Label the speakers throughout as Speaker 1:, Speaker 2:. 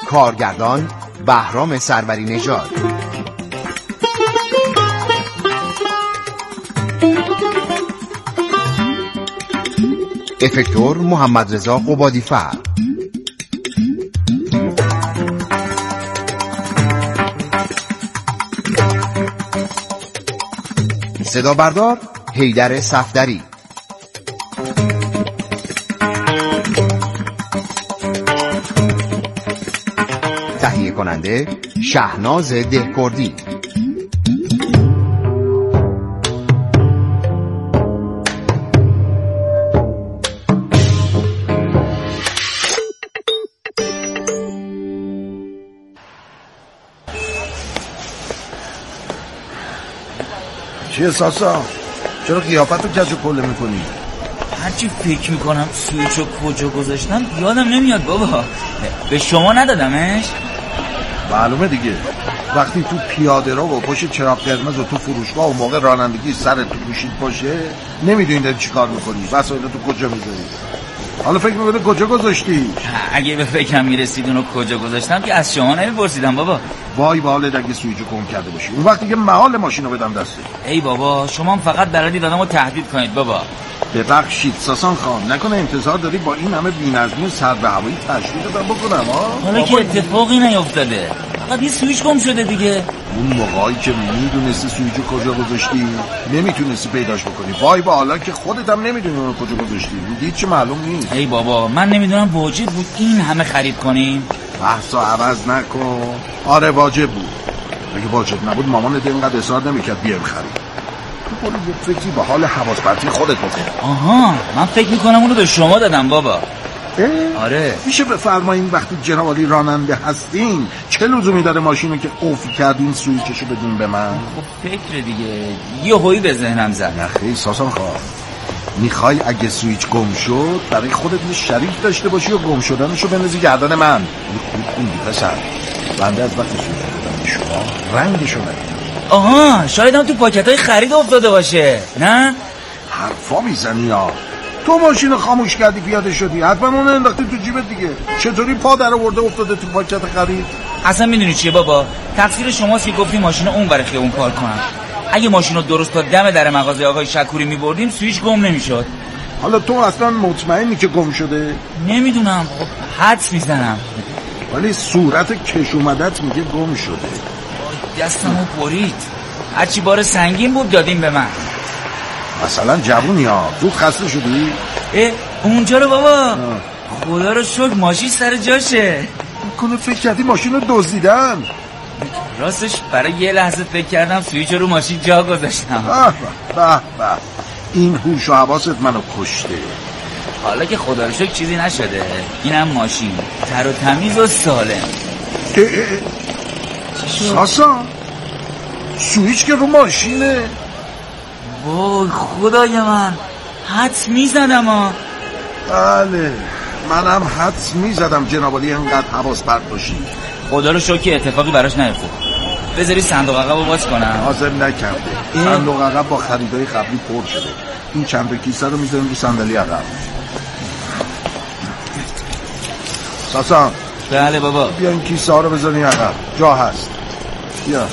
Speaker 1: کارگردان بهرام سروری نژاد، افکتور محمد رضا قبادی‌فر، صدا بردار حیدر صفدری، تهیه کننده شهناز دهکردی.
Speaker 2: چیه ساسا؟ چرا قیافتو کج و کله میکنی؟
Speaker 3: هرچی فکر میکنم سویچو کجا گذاشتم یادم نمیاد بابا. به شما ندادمش؟
Speaker 2: معلومه دیگه، وقتی تو پیاده رو و پشت چراغ قرمز و تو فروشگاه و موقع رانندگی سرت تو گوشیت باشه نمیدونی داری چی کار میکنی، وسایلتو کجا میذاری. حالا فکر میکنی کجا گذاشتی؟
Speaker 3: اگه به فکرم میرسید اونو کجا گذاشتم که از شما نمیپرسیدم بابا.
Speaker 2: وای به حالت اگه سویچو گم کرده باشی، اون وقتی که محال ماشینو بدم دسته.
Speaker 3: ای بابا شما هم فقط بلدید آدمو تهدید کنید بابا.
Speaker 2: ببخشید ساسان خان، نکنه انتظار داری با این همه بی‌نظمی و سر به هوایی تشریح دادم بکنم ها؟
Speaker 3: حالا که اتفاقی نیفتاده، فقط یه سویچ گم شده دیگه.
Speaker 2: اون موقعی که میدونستی سویچو کجا گذاشتی نمیتونستی پیداش بکنی. وای با حالا که خودت هم نمیدونی اون کجا گذاشتی، میگی چه معلوم نیست.
Speaker 3: ای بابا من نمیدونم واجب بود این همه خرید کنیم؟
Speaker 2: بحثو عوض نکن. آره واجب بود. اگه واجب نبود مامانت اینقدر اصرار نمیکرد بیام خرید. تو برو یه فکری به حال حواس پرتی خودت بکن.
Speaker 3: آها من فکر میکنم اونو به شما دادم بابا. آره
Speaker 2: میشه بفرمایین وقتی جناب عالی راننده هستین چه لزومی داره ماشینو که قفل کردین سویچشو بدین به من؟
Speaker 3: خب فکر دیگه یه هویی به ذهنم زد.
Speaker 2: نخیر ساسان خواه، میخوای اگه سویچ گم شد برای خودت یه شریک داشته باشی و گم شدنشو بندازی گردن من. خوب خوندی پسر، بنده از وقتی سویچ دادم به شما رنگشو ندیدم.
Speaker 3: آها شاید هم تو پاکتای خرید افتاده باشه. نه
Speaker 2: حرفا میزنی ها. تو ماشین خاموش کردی پیاده شدی، حتما اون انداختی تو جیبت دیگه. چطوری پا در آورده افتاده تو پاکت خرید؟
Speaker 3: اصلا میدونی چیه بابا، تقصیر شماست که گفتی ماشینو اون ور خیابون پارک کنم. اگه ماشینو درست تا دم در مغازه آقای شکوری میبردیم سویچ گم نمیشد.
Speaker 2: حالا تو اصلا مطمئنی که گم شده؟
Speaker 3: نمیدونم، حدس میزنم.
Speaker 2: ولی صورت کش اومدت میگه گم شده.
Speaker 3: دستمو برید، هرچی بار سنگین بود دادیم به من.
Speaker 2: مثلا جوونی ها زود خسته شدی؟
Speaker 3: اونجا رو بابا خدا رو شکر ماشین سر جاشه.
Speaker 2: کنه فکر کردی ماشین رو دزدیدن؟
Speaker 3: راستش برای یه لحظه فکر کردم سویچ رو ماشین جا گذاشتم.
Speaker 2: به این هوش و حواست منو کشته.
Speaker 3: حالا که خدا رو شکر چیزی نشده، اینم ماشین تر و تمیز و سالم.
Speaker 2: ساسا سویچ که رو ماشینه.
Speaker 3: وای خدای من حدس میزدم ها.
Speaker 2: بله منم حدس میزدم جناب عالی انقدر حواس پرت باشی.
Speaker 3: خدا رو شکر اتفاقی براش نیفتاد. بذاری صندوق عقب رو باز کنم.
Speaker 2: حاضر نکرده. صندوق عقب با خریدای قبلی پر شده. این چند تا کیسه رو میذاریم رو صندلی عقب. ساسا
Speaker 3: بله بابا
Speaker 2: بیا این کیسه ها رو بذارین عقب، جا هست. بیا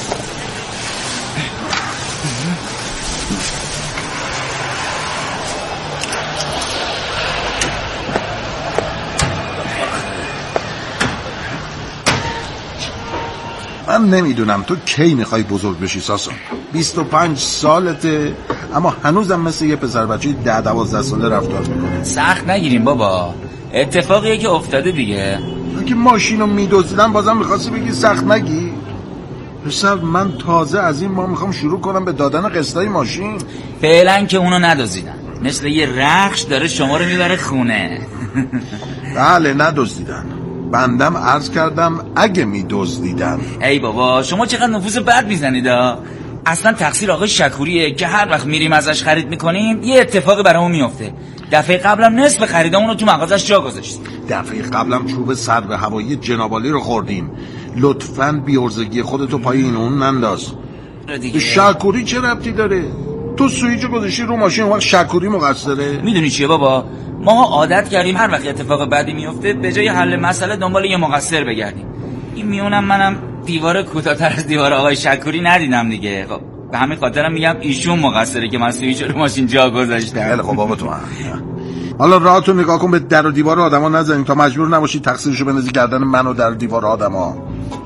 Speaker 2: من نمیدونم تو کی میخوای بزرگ بشی ساسا. 25 سالته اما هنوزم مثل یه پسر بچه 10-12 ساله رفتار میکنه.
Speaker 3: سخت نگیریم بابا، اتفاقیه که افتاده دیگه.
Speaker 2: اگه ماشینو میدزدن بازم میخواستی بگی سخت نگی؟ پسر من تازه از این ماه میخوام شروع کنم به دادن قسطای ماشین.
Speaker 3: فعلا که اونو ندزدیدن، مثل یه رخش داره شما رو میبره خونه.
Speaker 2: بله ندزدیدن، بندم عرض کردم اگه میدزدیدن.
Speaker 3: ای بابا شما چقدر نفوذ بد میزنید ها. اصلا تقصیر آقای شکوریه که هر وقت میریم ازش خرید میکنیم یه اتفاقی برامون میفته. دفعه قبلم نصف خریدامون رو تو مغازش جا گذاشت.
Speaker 2: دفعه قبلم چوب سر به هوایی جناب عالی رو خوردیم. لطفاً بی‌عرضگی خودتو پای این اون ننداز. شکوری چه ربطی داره؟ تو سویچ گذاشتی رو ماشین، اون وقت شکوری مقصره؟
Speaker 3: میدونی چیه بابا، ما عادت کردیم هر وقت اتفاق بدی میفته به جای حل مسئله دنبال یه مقصر بگردیم. این میونم منم دیوار کوتاه‌تر از دیوار آقای شکوری ندیدم دیگه. خب به همین خاطرم میگم ایشون مقصره که من سویچ رو ماشین جا گذاشتم.
Speaker 2: خیلی خب بابا تو حالا راهتو نگاه کن، به در و دیوار آدما نزنیم تا مجبور نباشی تقصیرشو بندازی گردن من و در و دیوار آدما.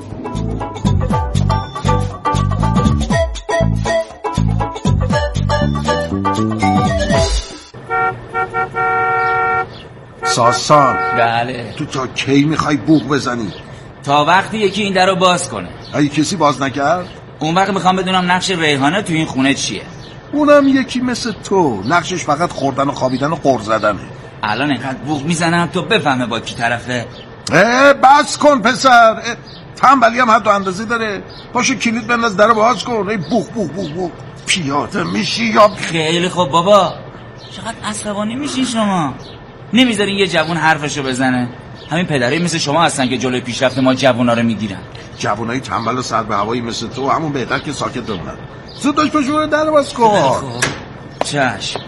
Speaker 2: ساسان
Speaker 3: بله.
Speaker 2: تو تا کی میخوای بوق بزنی؟
Speaker 3: تا وقتی یکی این در رو باز کنه.
Speaker 2: اگه کسی باز نکرد؟
Speaker 3: اون وقت میخوام بدونم نقش ریحانه تو این خونه چیه.
Speaker 2: اونم یکی مثل تو، نقشش فقط خوردن و خوابیدن و قرض زدنه.
Speaker 3: الان اینقدر بوق میزنم تو بفهمه با کی طرفه.
Speaker 2: بس کن پسر، تنبلی هم حد و اندازه داره. باشه کلید بنداز در رو باز کن. بوق بوق بوق بوق پیاده میشی یا؟
Speaker 3: خیلی خوب بابا، چقدر عصبانی میشین شما، نمیذارین یه جوون حرفشو بزنه. همین پدرایی مثل شما هستن که جلوی پیشرفت ما جوونا رو میگیرن.
Speaker 2: جوونای تنبل و سر به هوایی مثل تو همون بهتر که ساکت بمونن. زود داشت پشون در باز کن.
Speaker 3: چشم.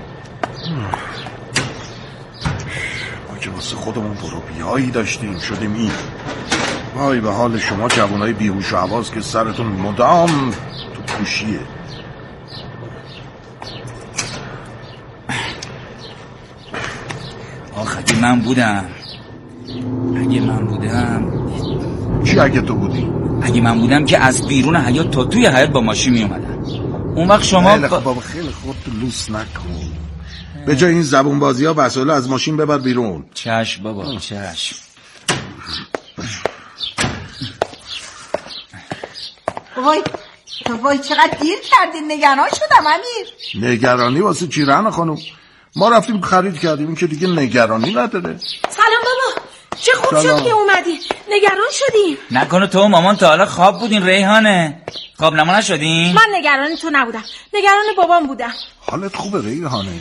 Speaker 2: ما که واسه خودمون پروپیایی داشتیم شدیم این. وای به حال شما جوونای بیهوش و حواس که سرتون مدام تو پوشیه.
Speaker 3: اگه من بودم
Speaker 2: چی اگه تو بودی؟
Speaker 3: اگه من بودم که از بیرون حیاط تا توی حیاط با ماشین می اومدم. اون وقت شما
Speaker 2: خیلی خوب بابا، خیلی خوب، تو لوس نکن. به جای این زبون بازی ها وسایل از ماشین ببر بیرون.
Speaker 3: چشم بابا چشم.
Speaker 4: وای چقدر دیر کردین، نگران شدم امیر.
Speaker 2: نگرانی واسه چی رهنه خانم؟ ما رفتیم خرید کردیم، این که دیگه نگرانی نداره.
Speaker 5: سلام بابا، چه خوب شد که اومدی. نگران شدیم.
Speaker 3: نکنه تو و مامان تا حالا خواب بودین ریحانه؟ خواب نما نشدین؟
Speaker 5: من نگران تو نبودم، نگران بابام بودم.
Speaker 2: حالت خوبه ریحانه؟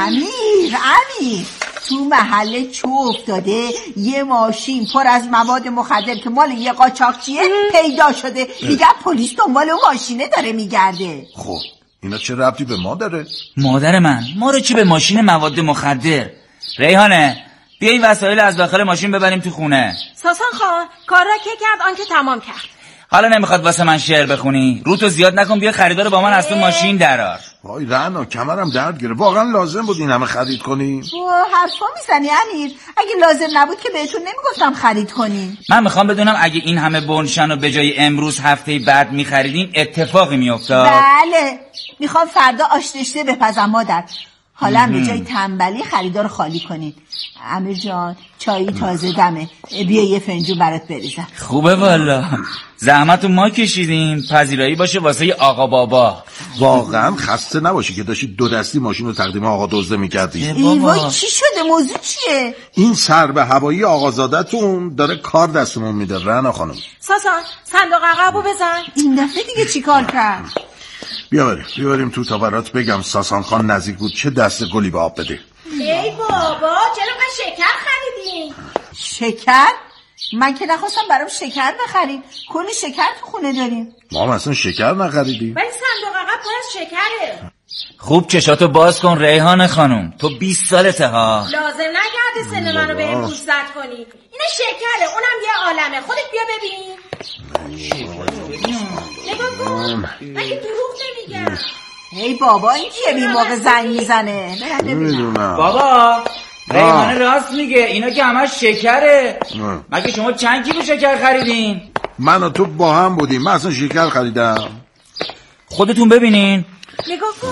Speaker 4: امیر تو محله چو افتاده یه ماشین پر از مواد مخدر که مال یه قاچاقچیه پیدا شده. میگه پلیس دنبال اون ماشینه داره میگرده.
Speaker 2: خب اینا چه ربطی به ما داره؟
Speaker 3: مادر من، ما رو چی به ماشین مواد مخدر؟ ریحانه بیا این وسایل از داخل ماشین ببریم تو خونه.
Speaker 5: ساسان خان کار را که کرد آنکه تمام کرد.
Speaker 3: حالا نمیخواد واسه من شعر بخونی؟ رو تو زیاد نکن، بیا خریدار با من از تو ماشین درار.
Speaker 2: وای رعنا کمرم درد گرفت، واقعا لازم بود این همه خرید کنی؟
Speaker 4: حرفا میزنی امیر، اگه لازم نبود که بهتون نمیگفتم خرید کنین.
Speaker 3: من میخوام بدونم اگه این همه بنشن و به جای امروز هفته بعد میخریدین اتفاقی میافتاد؟
Speaker 4: بله، میخوام فردا آشتشته بپزم مادر. حالا هم به جای تنبلی خریدار خالی کنین. امیر جان چایی تازه دمه، بیا یه فنجون برات بریزم.
Speaker 3: خوبه والا، زحمتو ما کشیدیم، پذیرایی باشه واسه آقا بابا.
Speaker 2: واقعا خسته نباشی که داشتی دو دستی ماشین رو تقدیم آقا دزده میکردی.
Speaker 4: این وای چی شده؟ موضوع چیه؟
Speaker 2: این سر به هوایی آقازادتون داره کار دستمون میده رعنا خانم.
Speaker 5: ساسان صندوق عقبو بزن.
Speaker 4: این دفعه دیگه چی کار کرد؟
Speaker 2: بیاریم تو تا برات بگم ساسان خان نزدیک بود چه دست گلی به آب بده.
Speaker 5: ای بابا چرا من شکر خریدین؟
Speaker 4: شکر؟ من که نخواستم برام شکر بخریم، کلی شکر تو خونه داریم.
Speaker 2: ما هم اصلا شکر نخریدیم.
Speaker 5: ولی صندوق عقب پر از شکره.
Speaker 3: خوب چشاتو باز کن ریحانه خانم، تو 20 سالته ها.
Speaker 5: لازم نگرده سن منو به این پوست زد کنی. اینه شکره، اونم یه عالمه. خودت بیا ببین. نگاه کن، مگه دروغ نمیگم.
Speaker 4: ای بابا این کیه بی موقع زنگ میزنه؟
Speaker 2: نمیدونم
Speaker 3: بابا ریحانه راست میگه، اینا که همش شکره. مگه شما چند کیلو شکر خریدین؟
Speaker 2: من و تو با هم بودیم، من اصلا شکر خریدم.
Speaker 3: خودتون ببینین.
Speaker 5: نگاه کن.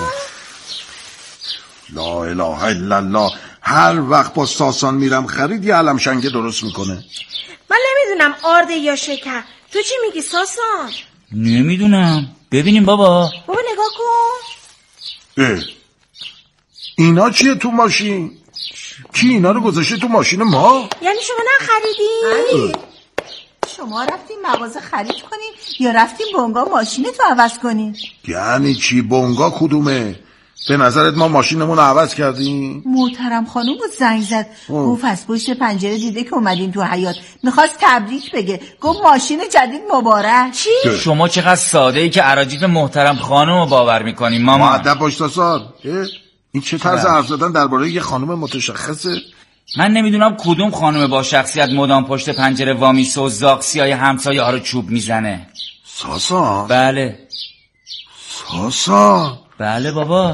Speaker 2: لا اله الا الله، هر وقت با ساسان میرم خرید یه علم شنگه درست میکنه.
Speaker 5: من نمیدونم آرده یا شکر، تو چی میگی ساسان؟
Speaker 3: نمیدونم، ببینیم بابا.
Speaker 5: بابا نگاه کن.
Speaker 2: اینا چیه تو ماشین؟ کی اینا رو گذاشته تو ماشین ما؟
Speaker 5: یعنی شما نخریدین؟
Speaker 4: شما رفتین مغازه خرید کنین یا رفتین بونگا ماشین تو عوض کنین؟
Speaker 2: یعنی چی بونگا کدومه؟ به نظرت ما ماشینمون رو عوض کردیم؟
Speaker 4: محترم خانم بود زنگ زد گفت از پشت پنجره دیده که اومدین تو حیاط، میخواست تبریک بگه، گفت ماشین جدید مبارک.
Speaker 3: چی؟ شما چقدر ساده ای که اراجیف محترم خانم رو باور میکنیم ماما.
Speaker 2: مؤدب باش ساسان. این چه طرز حرف زدن درباره یه خانم متشخصه؟
Speaker 3: من نمیدونم کدوم خانم با شخصیت مدام پشت پنجره وامیسته و زاغسیای همسایه ها رو چوب میزنه.
Speaker 2: ساسان؟
Speaker 3: بله.
Speaker 2: ساسان؟
Speaker 3: بله بابا.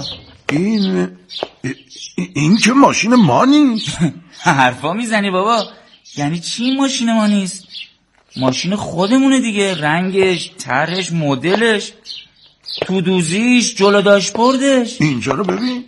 Speaker 2: این که ماشین ما نیست.
Speaker 3: حرفا میزنی بابا. یعنی چی ماشین ما نیست؟ ماشین خودمونه دیگه. رنگش، طرحش، مدلش، تو دوزیش، جلو داشبوردش.
Speaker 2: اینجا رو ببین،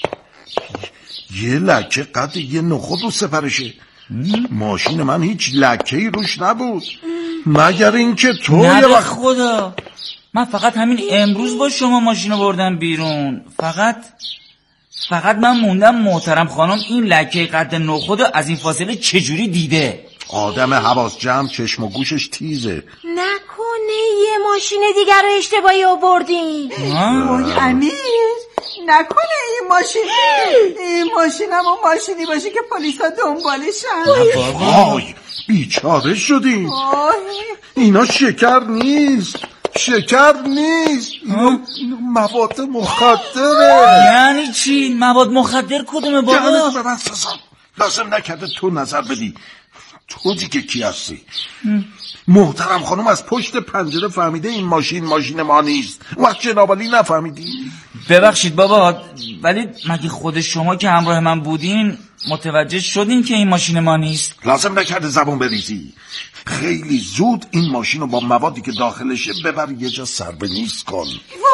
Speaker 2: یه لکه قد یه نخود رو سپرشه. ماشین من هیچ لکه‌ای روش نبود، مگر اینکه تو
Speaker 3: یه وقت خدا. من فقط همین امروز با شما ماشینو بردم بیرون. فقط من موندم محترم خانم این لکه قد نخود از این فاصله چجوری دیده.
Speaker 2: آدم حواس جمع، چشم و گوشش تیزه.
Speaker 5: نکنه یه ماشین دیگر رو اشتباهی آوردین.
Speaker 4: وای امیر، نکنه این ماشین همون ماشینی باشه که پلیسا دنبالشن.
Speaker 2: وای بیچاره شدیم. اینا شکر نیست. اینو مواد مخدره.
Speaker 3: یعنی چی؟ مواد مخدر کدومه بابا؟
Speaker 2: یعنی به من سازم لازم نکرده تو نظر بدی. تو دیگه کی هستی؟ محترم خانم از پشت پنجره فهمیده این ماشین ما نیست. وقت جنابالی نفهمیدی؟
Speaker 3: ببخشید بابا، ولی مگه خود شما که همراه من بودین متوجه شدین که این ماشین ما نیست؟
Speaker 2: لازم نکرده زبون بریزی. خیلی زود این ماشین رو با موادی که داخلشه ببر یه جا سر به نیست کن.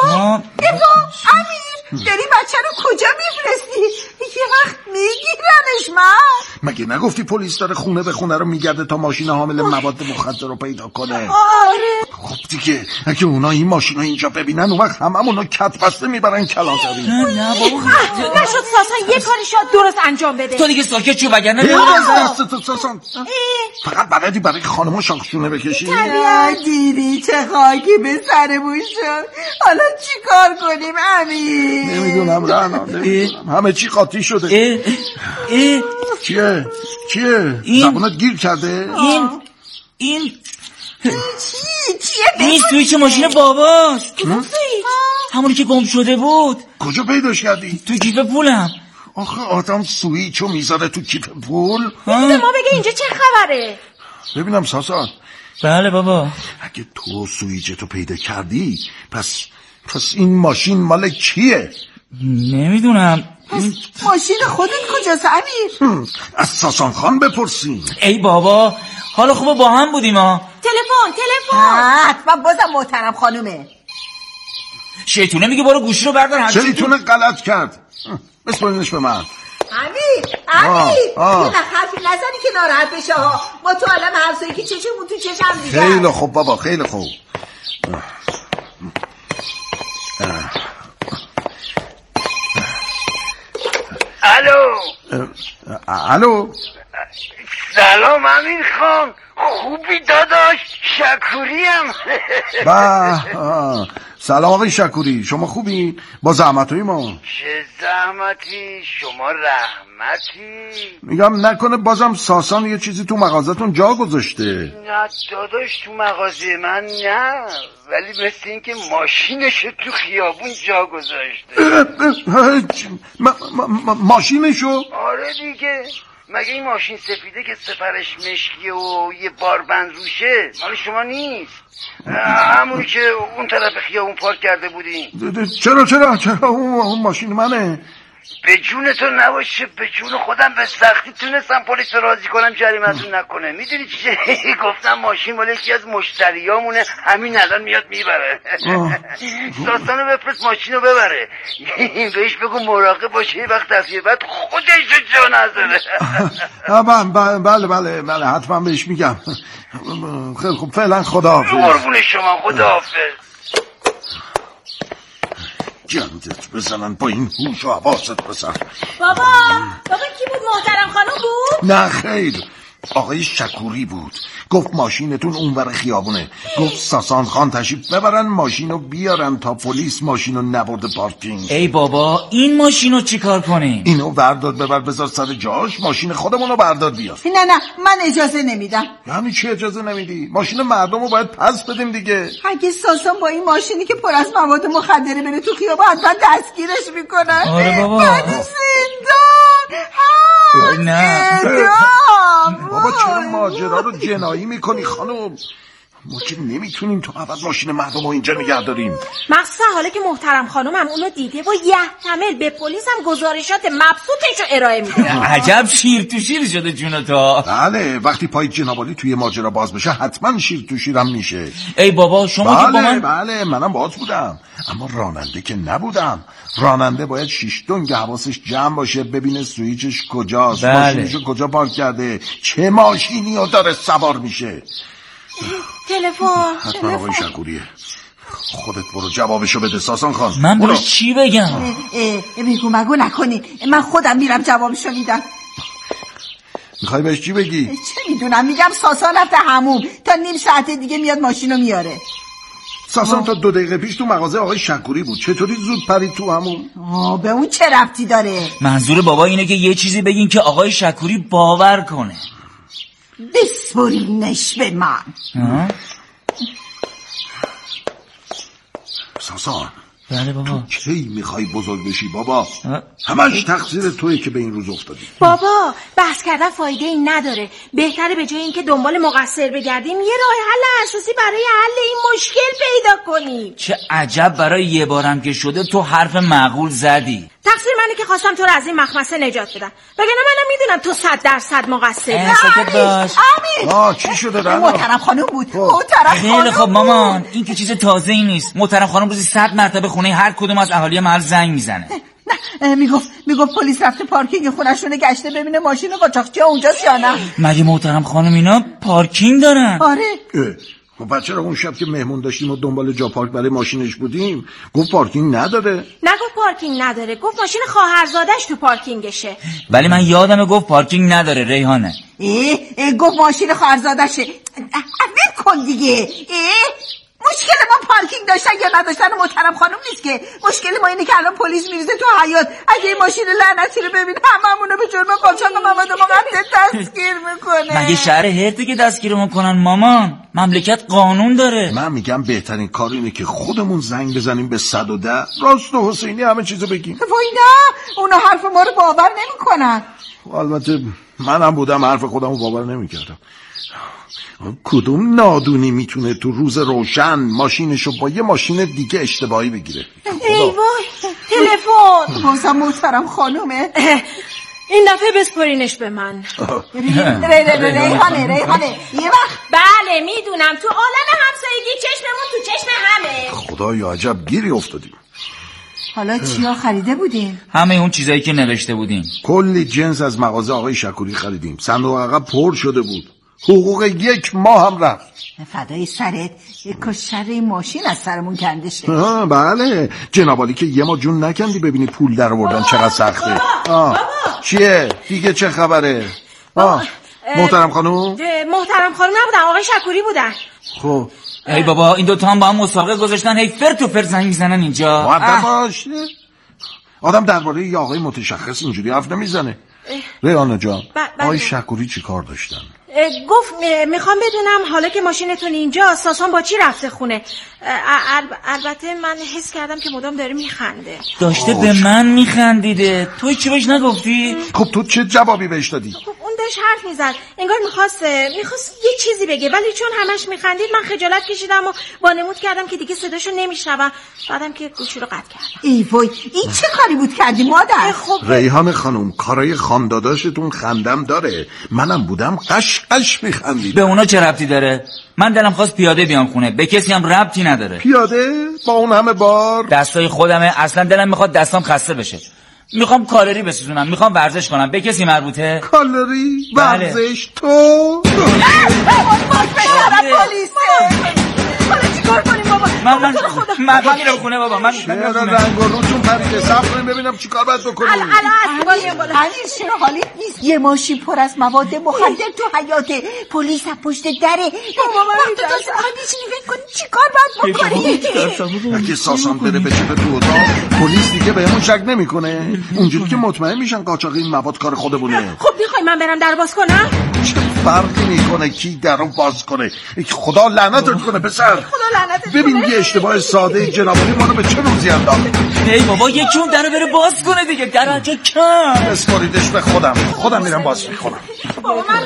Speaker 4: امیر داری بچه رو کجا میفرستی؟ یه وقت میگیرنش.
Speaker 2: مگه نگفتی پلیس داره خونه به خونه رو میگرده تا ماشین حامل مواد مخدر رو پیدا کنه؟
Speaker 4: آره.
Speaker 2: خب دیگه اگه اونا این ماشین رو اینجا ببینن اون وقت هممونو کت بسته میبرن کلانتری.
Speaker 3: نه بابا
Speaker 5: نشد ساسان یه کاری شاید درست انجام بده.
Speaker 3: تو دیگه ساکت شو وگرنه
Speaker 2: ساسان فقط بلدی برای خانمو شاخشونه بکشی؟
Speaker 4: دیدی چه خاکی به سرمون شد. حالا چی کار کنیم امیر؟
Speaker 2: نمیدونم رعنا، همه چی قاطی شده. چیه؟ زبونت گیر کرده؟
Speaker 3: این
Speaker 4: چیه؟
Speaker 3: این سویچ ماشین باباست. همونی که گم شده بود.
Speaker 2: کجا پیداش کردی؟
Speaker 3: تو کیف پولم.
Speaker 2: آخه آدم سویچو میذاره تو کیف پول؟
Speaker 5: به ما بگه اینجا چه خبره؟
Speaker 2: ببینم ساسان.
Speaker 3: بله بابا.
Speaker 2: اگه تو سویچتو پیدا کردی پس این ماشین مال کیه؟
Speaker 3: نمیدونم.
Speaker 4: ماشین خودت کجاست امیر؟
Speaker 2: از ساسان خان بپرسیم.
Speaker 3: ای بابا حالا خوبه با هم بودیم ها.
Speaker 5: تلفن
Speaker 4: حتما بازم محترم خانومه.
Speaker 3: شیطونه میگه برو گوشی رو بردار.
Speaker 2: شیطونه غلط کرد. بسپرینش به من.
Speaker 4: امیر یه وقت حرفی نزنی که ناراحت بشه ها. ما تو عالم همسایی که چشمون تو چشم دیگه.
Speaker 2: خیلی خوب بابا خیلی خوب. الو
Speaker 6: سلام امیر خان، خوبی داداش؟ شکوریم.
Speaker 2: سلام آقای شکوری، شما خوبی؟ با زحمتوی ما.
Speaker 6: چه زحمتی؟ شما رحمتی.
Speaker 2: میگم نکنه بازم ساسان یه چیزی تو مغازتون جا گذاشته؟
Speaker 6: نه داداش تو مغازه من نه، ولی مثل این که ماشینشو تو خیابون جا گذاشته.
Speaker 2: ماشینشو؟
Speaker 6: آره دیگه. مگه این ماشین سفیده که سپرش مشکیه و یه باربند روشه مال شما نیست؟ همونی که اون طرف خیابون پارک کرده بودین.
Speaker 2: چرا اون ماشین منه.
Speaker 6: به جون تو نباشه، به جون خودم به سختی تونستم پلیس راضی کنم جریمتون نکنه. میدونی چیه؟ گفتم ماشین مال یکی از مشتریامونه، همین الان میاد میبره. ساسانو بفرست ماشینو ببره. بهش بگو مراقب باشه، یه وقت دفعه بعد خودشو جا نذاره.
Speaker 2: بله حتما بهش میگم. خیلی خوب فعلا خداحافظ.
Speaker 6: قربون شما، خداحافظ.
Speaker 2: گندت بزنن با این هوش و حواست بزن.
Speaker 5: بابا کی بود؟ محترم خانم بود؟
Speaker 2: نه خیر، آقای شکوری بود. گفت ماشینتون اونور خیابونه. گفت ساسان خان تشریف ببرن ماشینو بیارن تا پلیس ماشینو نبرده پارکینگ.
Speaker 3: ای بابا این ماشینو چیکار کنیم؟
Speaker 2: اینو بردار ببر بذار سر جاش، ماشین خودمونو بردار بیار.
Speaker 4: نه من اجازه نمیدم.
Speaker 2: یعنی چی اجازه نمیدی؟ ماشین مردمو باید پس بدیم دیگه.
Speaker 4: اگه ساسان با این ماشینی که پر از مواد مخدره بره تو خیابون حتما دستگیرش میکنن.
Speaker 3: آره بابا.
Speaker 4: بعد زندان.
Speaker 3: نه
Speaker 2: بابا چرا ماجرا رو جنایی میکنی خانم؟ ما که نمیتونیم تو عوض ماشین مردم رو اینجا نگه داریم.
Speaker 5: مخصوصا حالا که محترم خانومم اونو دیده و یحتمل به پلیس هم گزارشات مبسوطش رو ارائه میده.
Speaker 3: عجب شیر تو شیر شده جون تو.
Speaker 2: بله وقتی پای جنابالی توی ماجرا باز بشه حتما شیر تو شیرم میشه.
Speaker 3: ای بابا شما که با من
Speaker 2: بله منم باز بودم اما راننده که نبودم. راننده باید 6 دنگ حواسش جمع باشه ببینه سویچش کجاست، ماشینشو کجا پارک کرده، چه ماشینی رو داره سوار میشه.
Speaker 5: تلفن
Speaker 2: حتما آقای شکوریه. خودت برو جوابشو بده ساسان خان.
Speaker 3: من برو چی بگم؟
Speaker 4: بگو مگو نکنی، من خودم میرم جوابشو میدم.
Speaker 2: میخوای بهش چی بگی؟
Speaker 4: چه میدونم، میگم ساسان رفته هموم تا نیم ساعت دیگه میاد ماشینو میاره.
Speaker 2: ساسان تا 2 دقیقه پیش تو مغازه آقای شکوری بود، چطوری زود پرید تو همون؟
Speaker 4: به اون چه ربطی داره؟
Speaker 3: منظور بابا اینه که یه چیزی بگین که آقای شکوری باور کنه.
Speaker 4: بسپرینش به من.
Speaker 2: ساسان
Speaker 3: بله بابا.
Speaker 2: کی میخوای بزرگ بشی بابا؟ همش تقصیر توئه که به این روز افتادی.
Speaker 5: بابا بحث کردن فایده ای نداره. بهتره به جای اینکه دنبال مقصر بگردیم یه راه حل اساسی برای حل این مشکل پیدا کنیم.
Speaker 3: چه عجب برای یه بارم که شده تو حرف معقول زدی.
Speaker 5: تقصیر منه که خواستم تو رو از این مخمسه نجات بدم، وگرنه منم میدونم تو 100% مقصری.
Speaker 4: امیر
Speaker 2: چی شده رنا؟
Speaker 4: محترم خانم بود. محترم
Speaker 3: خیلی خب مامان این که چیز تازه ای نیست. محترم خانم روزی 100 مرتبه خونه هر کدوم از اهالی محل زنگ میزنه.
Speaker 4: نه میگفت پلیس رفته پارکینگ خونه‌شون گشته ببینه ماشین قاچاقچی‌ها اونجاست یا نه.
Speaker 3: مگه محترم خانم اینا پارکینگ دارن؟
Speaker 4: آره.
Speaker 2: خب بچه رو اون شب که مهمون داشتیم و دنبال جا پارک برای ماشینش بودیم گفت پارکینگ نداره.
Speaker 5: نگفت پارکینگ نداره، گفت ماشین خواهرزادش تو پارکینگشه.
Speaker 3: ولی من یادمه گفت پارکینگ نداره ریحانه.
Speaker 4: گفت ماشین خواهرزادشه. ول کن دیگه. مشکل ما پارکینگ داشتن یا نداشتن محترم خانم نیست که. مشکل ما اینه که الان پلیس میریزه تو حیاط. اگه این ماشین لعنتی رو ببین هممونو به جرم قاچاق مواد مخدر دستگیر میکنه.
Speaker 3: مگه شهر هرته که دستگیر میکنن مامان؟ مملکت قانون داره.
Speaker 2: من میگم بهترین کار اینه که خودمون زنگ بزنیم به 110 راست و حسینی همه چیزو بگیم.
Speaker 4: وای نه اونا حرف ما رو باور نمیکنن.
Speaker 2: البته منم بودم حرف خودمو باور نمیکردم. کدوم نادونی میتونه تو روز روشن ماشینشو با یه ماشین دیگه اشتباهی بگیره؟
Speaker 5: ای وای تلفن.
Speaker 4: بازم محترم خانومه.
Speaker 5: این دفعه بسپرینش به من.
Speaker 4: ریحانه یه وقت.
Speaker 5: بله میدونم تو عالم همسایگی چشممون تو چشم همه.
Speaker 2: خدایا عجب گیری افتادیم.
Speaker 4: حالا چیا خریده بودیم؟
Speaker 3: همه اون چیزایی که نوشته بودیم.
Speaker 2: کلی جنس از مغازه آقای شکوری خریدیم. صندوق عقب پر شده بود. حقوق 1 ماه هم رفت.
Speaker 4: فدای سرت، کاش شر این ماشین از سرمون کنده شه.
Speaker 2: بله جنابالی که یه ما جون نکندی ببینی پول در آوردن چقدر سخته. چیه دیگه چه خبره؟ محترم خانوم؟
Speaker 5: محترم خانوم نبودن آقای شکوری بودن.
Speaker 2: خب
Speaker 3: ای بابا این دوتا هم با هم مسابقه گذاشتن هی فرت و فرت زنگ میزنن اینجا.
Speaker 2: مؤدب باش. آدم درباره یه آقای متشخص اینجوری حرف نمیزنه. ریحانه جان آقای شکوری چی کار داشتن؟
Speaker 5: گفت میخوام بدونم حالا که ماشینتون اینجا ساسان با چی رفته خونه. البته من حس کردم که مدام داره میخنده.
Speaker 3: داشته به من میخندیده. توی چی بهش نگفتی؟
Speaker 2: خب تو چه جوابی بهش دادی؟
Speaker 5: خب اون داشت حرف میزد انگار میخواست یه چیزی بگه ولی چون همش میخندید من خجالت کشیدم و وانمود کردم که دیگه صداشو نمیشنوم. بعدم که گوشی رو قطع کردم.
Speaker 4: ای وای این چه کاری بود کردی مادر؟
Speaker 5: خب
Speaker 2: ریحان خانم کارای خانداداشتون خندم داره. منم بودم قش میخندید.
Speaker 3: به اونا چه ربطی داره؟ من دلم خواست پیاده بیام خونه، به کسی هم ربطی نداره.
Speaker 2: پیاده؟ با اون همه بار؟
Speaker 3: دستای خودمه، اصلا دلم میخواد دستام خسته بشه. میخوام کالری بسوزونم، میخوام ورزش کنم. به کسی مربوطه؟
Speaker 2: کالری؟ ورزش؟ تو؟
Speaker 4: پلیسه. حالا چیکار کنیم بابا؟
Speaker 3: من میرم خونه بابا. من
Speaker 2: چرا رنگ و روتون پریده؟ صبر کنیم ببینم چیکار باید بکنیم.
Speaker 4: چرا حالیت نیست؟ یه ماشین پر از مواد مخدر تو حیاته، پلیس از پشت دره. وقتی تو سرحادیشونی فکر کنی چیکار باید بکنی؟
Speaker 2: اگه ساسان بره به چپ تو اتاق، پلیس دیگه بهمون شک نمیکنه. اونجوری که مطمئن میشن قاچاق این مواد کار خودمونه.
Speaker 5: خب میخوای من برم در باز کنم؟
Speaker 2: چه فرقی میکنه کی درو باز کنه؟ خدا لعنتت کنه پسر.
Speaker 5: خدا لعنتت کنه.
Speaker 2: ببین یه اشتباه ساده جنابالی ما رو به چه روزی انداخت.
Speaker 3: ای بابا یکی اون درو بره باز کنه دیگه. درجه کم
Speaker 2: اسپاریدش به خودم میرم باز میکنم.
Speaker 5: بابا من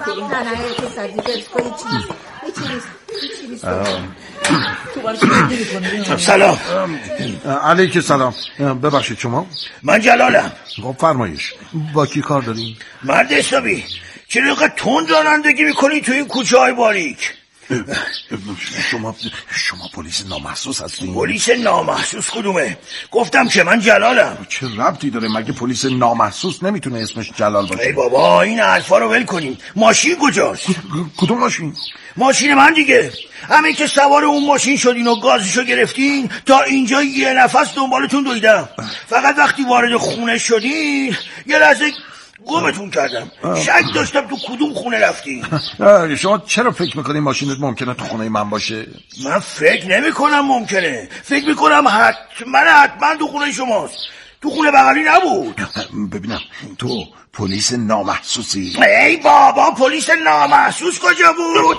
Speaker 7: سلام.
Speaker 2: علیک سلام. ببخشید شما؟
Speaker 7: من جلالم.
Speaker 2: خب فرمایش. با کی کار دارین؟
Speaker 7: مرد حسابی چرا اینقدر تند رانندگی میکنی تو این کوچه های باریک؟
Speaker 2: شما پلیس نامحسوس هستین؟
Speaker 7: پلیس نامحسوس کدومه؟ گفتم که من جلالم.
Speaker 2: چه ربطی داره؟ مگه پلیس نامحسوس نمیتونه اسمش جلال باشه؟
Speaker 7: ای بابا این حرفا رو ول کنیم. ماشین کجاست؟
Speaker 2: کدوم ماشین؟
Speaker 7: ماشین من دیگه. همین که سوار اون ماشین شدین و گازشو گرفتین تا اینجا یه نفس دنبالتون دویدم. فقط وقتی وارد خونه شدین یه لحظه گمتون کردم. شک داشتم تو کدوم خونه رفتین.
Speaker 2: شما چرا فکر میکنین ماشینت ممکنه تو خونه من باشه؟
Speaker 7: من فکر نمی کنم ممکنه. فکر میکنم حتما تو خونه شماست. تو خونه بغلی نبود.
Speaker 2: ببینم تو پلیس نامحسوسی؟
Speaker 7: ای بابا پلیس نامحسوس کجا بود؟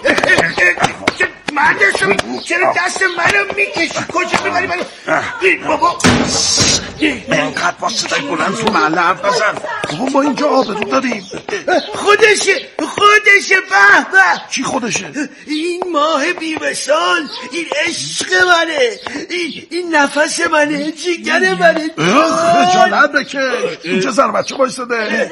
Speaker 7: چرا دست منو میکشی؟ کجا میبری منو؟ بابا
Speaker 2: اینقدر با صدای بلند تو محله حرف بزن. بابا ما اینجا آبرو داریم.
Speaker 7: خودشه به
Speaker 2: چی خودشه؟
Speaker 7: این ماه بی‌وصال، این عشق منه، این نفس منه، جگر منه.
Speaker 2: خجالت بکش. اینجا زن بچه بایستده.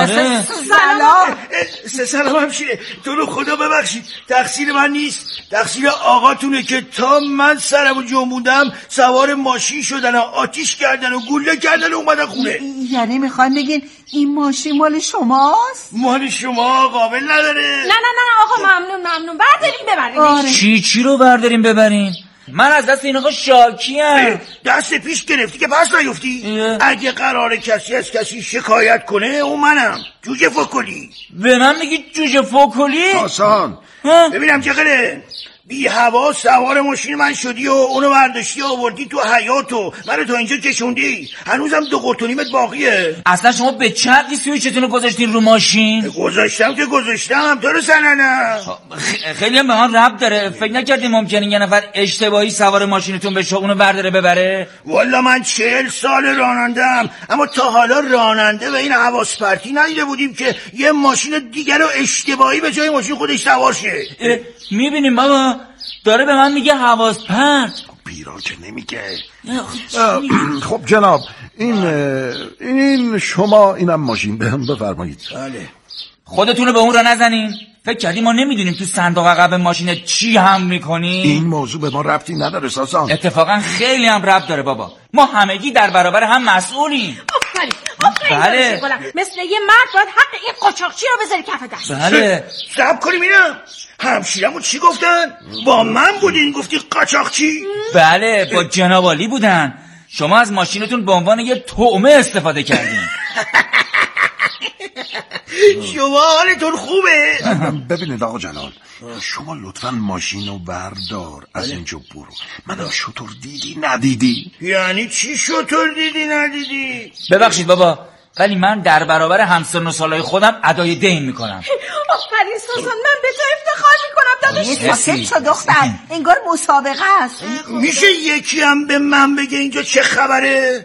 Speaker 7: سلام همشیره. تو رو خدا ببخشید، تقصیر من نیست، تقصیر آقاتونه که تا من سرمو جنبوندم سوار ماشین شدن و آتیش کردن و گوله کردن و اومدن خونه.
Speaker 4: یعنی میخوان بگین این ماشین مال شماست؟
Speaker 7: مال شما قابل نداره.
Speaker 5: نه آقا ممنون برداریم ببریم.
Speaker 3: چی رو برداریم ببریم؟ من از دست این آقا شاکیم.
Speaker 7: دست پیش گرفتی که پس نیفتی. اگه قراره کسی از کسی شکایت کنه اون منم. جوجه فکلی.
Speaker 3: به من میگی جوجه فکلی؟
Speaker 2: آسان.
Speaker 7: ببینم چقدره بی هوا سوار ماشین من شدی و اونو برداشتی آوردی تو حیاط و منو تا اینجا کشوندی. هنوزم 2 قرت و نیمت باقیه.
Speaker 3: اصلا شما به چقدی سویچتون رو گذاشتین رو ماشین؟
Speaker 7: گذاشتم تو رو سننم.
Speaker 3: خیلی هم به من ربط داره. فکر نکردی ممکنه یه نفر اشتباهی سوار ماشینتون بشه اونو برداره ببره؟
Speaker 7: والا من 40 سال رانندم اما تا حالا راننده به این حواس پرتی ندیده بودیم که یه ماشین دیگر رو اشتباهی به جای ماشین خودش سوار شه.
Speaker 3: میبینیم بابا داره به من میگه حواس پرت.
Speaker 2: بیرا که نمیگه. خب جناب این شما اینم ماشین بهم بفرمایید.
Speaker 7: بله.
Speaker 3: خودتون رو به اون را نزنین. فکر کردی ما نمیدونیم تو صندوق عقب ماشین چی هم میکنی؟
Speaker 2: این موضوع به ما ربطی نداره ساسان.
Speaker 3: اتفاقا خیلی هم ربط داره بابا. ما همگی در برابر هم مسئولیم.
Speaker 5: آفرین
Speaker 3: بله.
Speaker 5: مثل یه مرد باید حق این قاچاقچی رو بذاری کف دست.
Speaker 3: بله.
Speaker 7: صبر کنیم اینم. همشیرمو چی گفتن؟ با من بودین گفتی قاچاقچی؟
Speaker 3: بله با جناب عالی بودن. شما از ماشینتون به عنوان یه طعمه استفاده کردین.
Speaker 7: شما حالتون خوبه؟
Speaker 2: ببینید آقا جلال شما لطفا ماشین رو بردار از اینجا برو. منم شطور دیدی ندیدی.
Speaker 7: یعنی چی شطور دیدی ندیدی؟
Speaker 3: ببخشید بابا ولی من در برابر همسن و سالای خودم ادای دین میکنم.
Speaker 5: آفرین سوسن من به تو افتخار میکنم داداش.
Speaker 4: ساکت شو دختر انگار مسابقه است.
Speaker 7: میشه یکی هم به من بگه اینجا چه خبره؟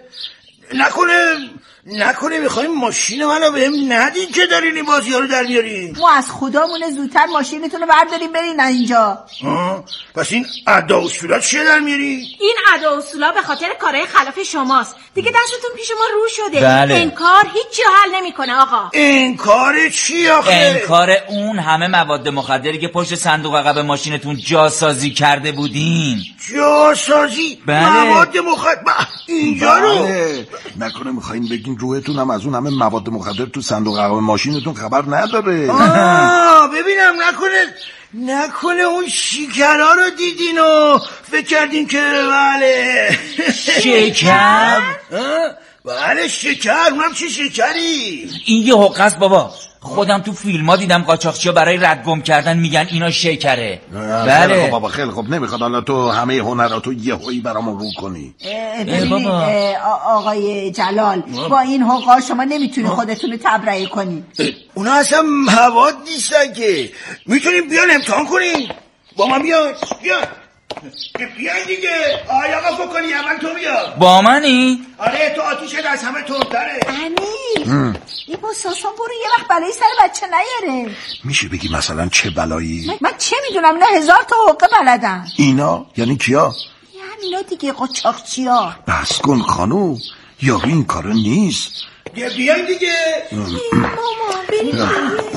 Speaker 7: نکنه میخوایم ماشین منو بهم ندین که دارین این بازی ها رو در میارین.
Speaker 4: ما از خدامونه زودتر ماشینتون رو برداریم برین اینجا.
Speaker 7: پس این ادا اصولات چیه در میارین؟
Speaker 5: این ادا اصولا به خاطر کارهای خلاف شماست دیگه. دستتون پیش ما رو شده.
Speaker 3: بله.
Speaker 5: انکار هیچی حل نمیکنه آقا.
Speaker 7: انکار چی آخه؟
Speaker 3: انکار اون همه مواد مخدری که پشت صندوق عقب ماشینتون جاسازی کرده بودین.
Speaker 7: جاسازی؟
Speaker 3: بله.
Speaker 7: مواد مخدر اینجا رو؟
Speaker 2: نکنه میخواین بگین روحتون هم از اون همه مواد مخدر تو صندوق عقب ماشینتون خبر نداره.
Speaker 7: ببینم نکنه اون شکرها رو دیدین و فکر کردین که بله
Speaker 3: شکر؟
Speaker 7: بله شکر. اونم چه شکری؟
Speaker 3: این یه حقه است بابا. خودم تو فیلم ها دیدم قاچاقچی‌ها برای رد گم کردن میگن اینا شکره.
Speaker 2: بله خب بابا خیلی خب. نمیخواد حالا تو همه هنراتو یهویی برامون رو کنی.
Speaker 4: ببینید آقای جلال با این حقا شما نمیتونی خودتون رو تبرئه کنی.
Speaker 7: اونا اصلا مواد نیستن که. میتونیم بیان امتحان کنیم. با من بیان بیان دیگه. آقا بکنی اول تو بیا.
Speaker 3: با منی؟
Speaker 7: آره تو آتیشت از همه تندتره.
Speaker 4: امیر این با ساسان برو یه وقت بلایی سر بچه نیاره.
Speaker 2: میشه بگی مثلا چه بلایی؟
Speaker 4: من چه میدونم اینا 1000 تا حقه بلدن.
Speaker 2: اینا یعنی کیا؟
Speaker 4: همینا دیگه قاچاقچیا.
Speaker 2: بس کن خانوم یا این کارو نیست.
Speaker 7: بیان دیگه.
Speaker 5: مامان بریم.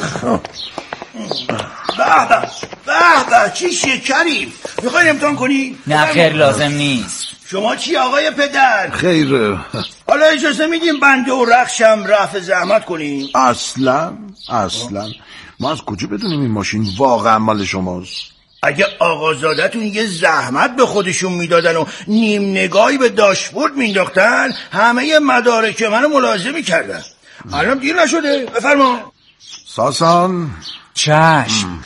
Speaker 7: به چی شکری. میخوای امتحان کنی؟
Speaker 3: نه خیر لازم نیست.
Speaker 7: شما چی آقای پدر؟
Speaker 2: خیر.
Speaker 7: حالا اجازه میدیم بنده و رخشم رفع زحمت کنیم؟
Speaker 2: اصلا ما از کجا بدونیم این ماشین واقعا مال شماست؟
Speaker 7: اگه آقازادتون یه زحمت به خودشون میدادن و نیم نگاهی به داشبورد مینداختن همه مدارک منو ملاحظه میکردن. الان دیر نشده. بفرما.
Speaker 2: ساسان.
Speaker 3: چشم.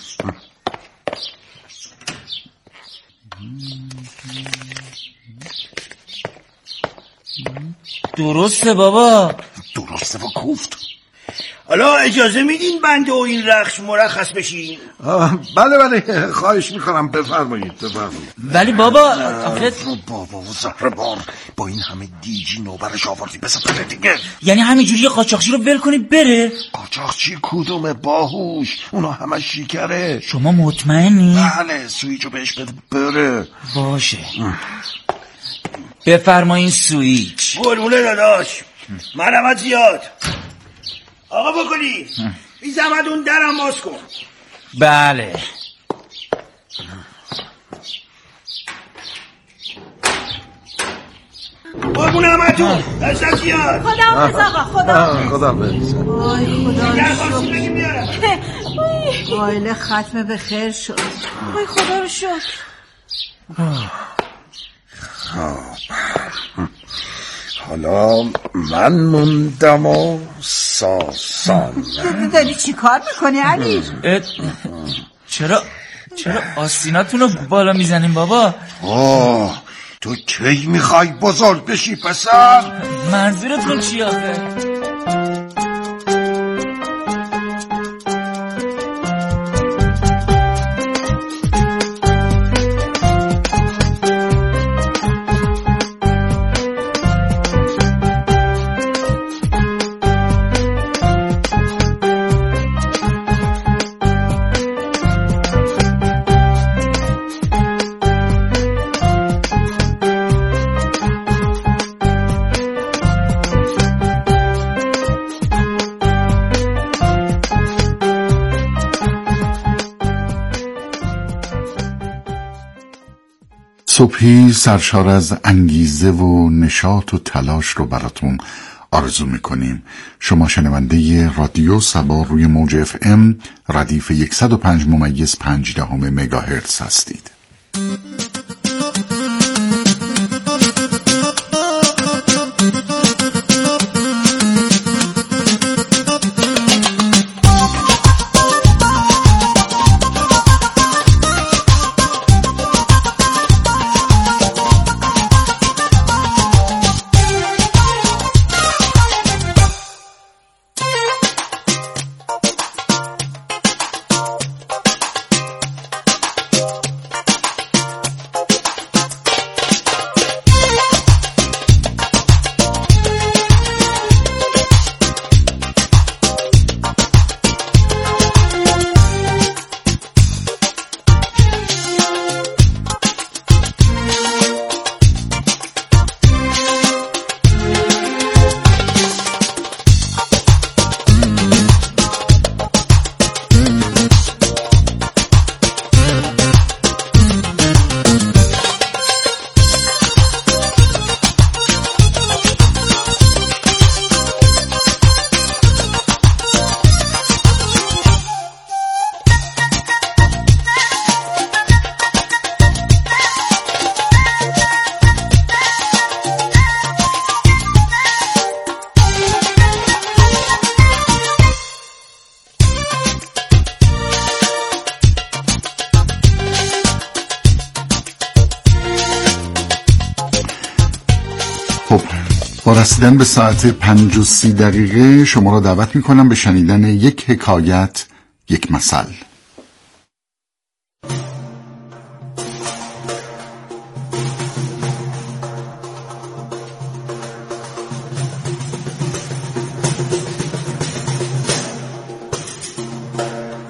Speaker 3: درسته بابا.
Speaker 2: درسته و کوفت.
Speaker 7: حالا اجازه میدین بنده و این رخش مرخص بشین؟
Speaker 2: بله خواهش میکنم بفرمایید.
Speaker 3: ولی بابا آخه
Speaker 2: بابا و زهربار با این همه دیجی نوبرش آوردی بسه دیگه.
Speaker 3: یعنی همینجوری یه قاچاقچی رو ول کنی بره؟
Speaker 2: قاچاقچی کدومه باهوش؟ اونا همه شیکره.
Speaker 3: شما مطمئنی؟
Speaker 2: بله سویچو بهش بده بره.
Speaker 3: باشه بفرمایین سویچ.
Speaker 7: قربونه داداش مرحمت زیاد. آقا بکنی بی زحمت اون درم باز کن.
Speaker 3: بله
Speaker 7: قربونه همتون دستت زیاد.
Speaker 5: خداحافظ آقا.
Speaker 2: خداحافظ.
Speaker 4: وای خدا رو
Speaker 7: شکر.
Speaker 4: آیله ختم به خیر شد.
Speaker 5: وای خدا رو شکر.
Speaker 2: حالا من موندم و ساسان.
Speaker 4: داری چی کار میکنی امیر؟
Speaker 3: چرا آستیناتون رو بالا میزنیم بابا؟
Speaker 2: تو کی میخوای بزرگ بشی پسر؟
Speaker 3: منظورتون چی آخه؟
Speaker 8: صبحی سرشار از انگیزه و نشاط و تلاش رو براتون آرزو میکنیم. شما شنونده رادیو صبا روی موج FM ردیف 105.5 مگاهرتز هستید. با رسیدن به ساعت 5:30 شما را دعوت میکنم به شنیدن یک حکایت، یک مثل.